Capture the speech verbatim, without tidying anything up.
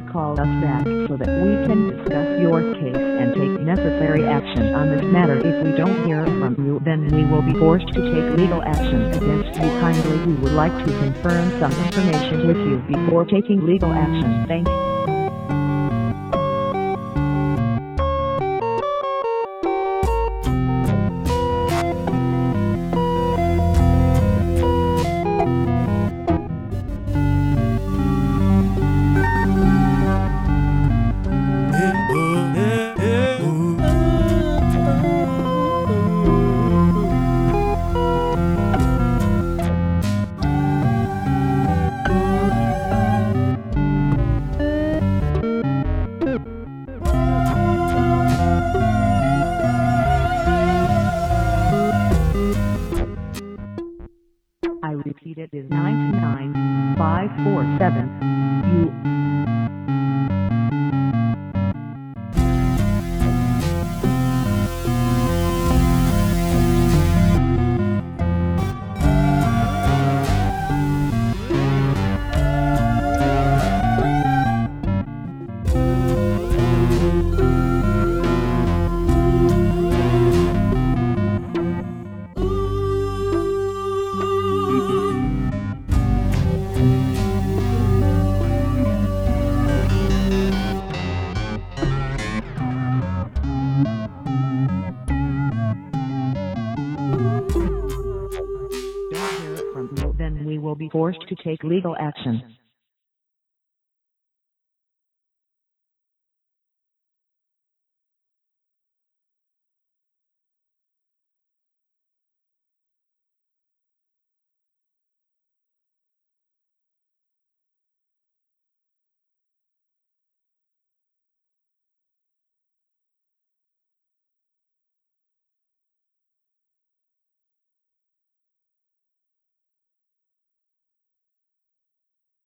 call us back so that we can discuss your case and take necessary action on this matter. If we don't hear from you, then we will be forced to take legal action against you. Kindly, we would like to confirm some information with you before taking legal action. Thank you. I repeat, it is nine nine five four seven. You then we will be forced to take legal action.